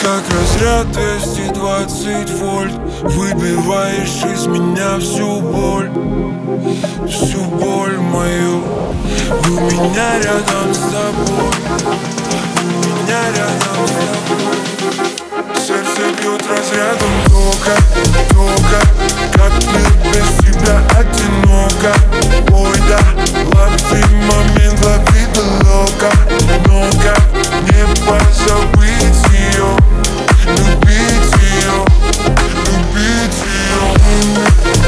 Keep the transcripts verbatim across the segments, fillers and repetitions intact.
как разряд двести двадцать вольт. Выбиваешь из меня всю боль, всю боль мою. У меня рядом с тобой, у меня рядом с тобой. Сердце бьет разрядом тока, тока. Как мне без тебя одиноко. Ой да, лови момент, лови до лока. Но как не позабыть ее, любить ее, любить ее.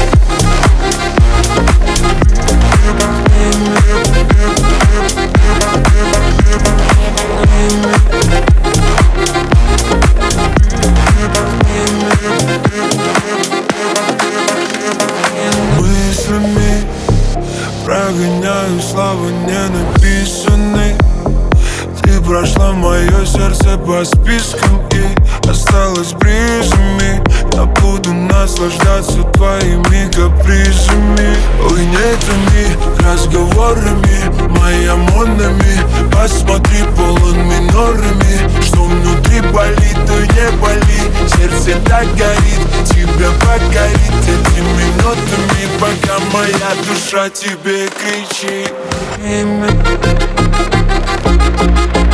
Мыслями прогоняю слова не написанные. Ты прошла мое сердце по спискам и осталась бризами. Я буду наслаждаться твоими капризами. Ой, не томи разговорами, моя монами. Посмотри, полон минорами. Что внутри болит, то не боли. Сердце так горит, тебя покорит этими минутами, пока моя душа тебе кричит.